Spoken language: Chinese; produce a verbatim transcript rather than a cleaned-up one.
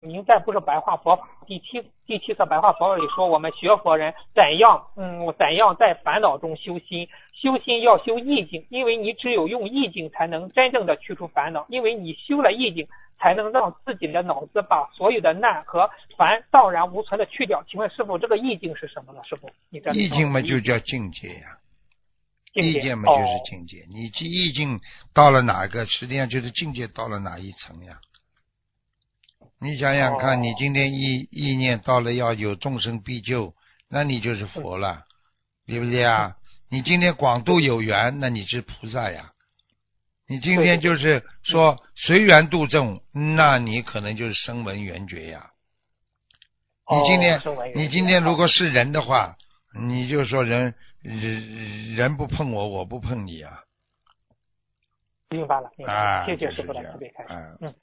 您在不是白话佛法第七第七册白话佛法里说，我们学佛人怎样嗯怎样在烦恼中修心，修心要修意境，因为你只有用意境才能真正的去除烦恼，因为你修了意境，才能让自己的脑子把所有的难和烦荡然无存的去掉。请问师傅，这个意境是什么呢？师傅，你这意境嘛就叫境界呀、 境界意境嘛就是境界， 哦、 你意境到了哪个，实际上就是境界到了哪一层呀？你想想看， 哦、 你今天意意念到了要有众生必救，那你就是佛了，嗯、对不对啊？你今天广度有缘，那你是菩萨呀。你今天就是说随缘度众，那你可能就是声闻缘觉呀。你今天、哦、你今天如果是人的话，你就说人人人不碰我，我不碰你啊。 明白了，明白了， 啊、 谢谢师傅的慈悲开示。 啊、 嗯，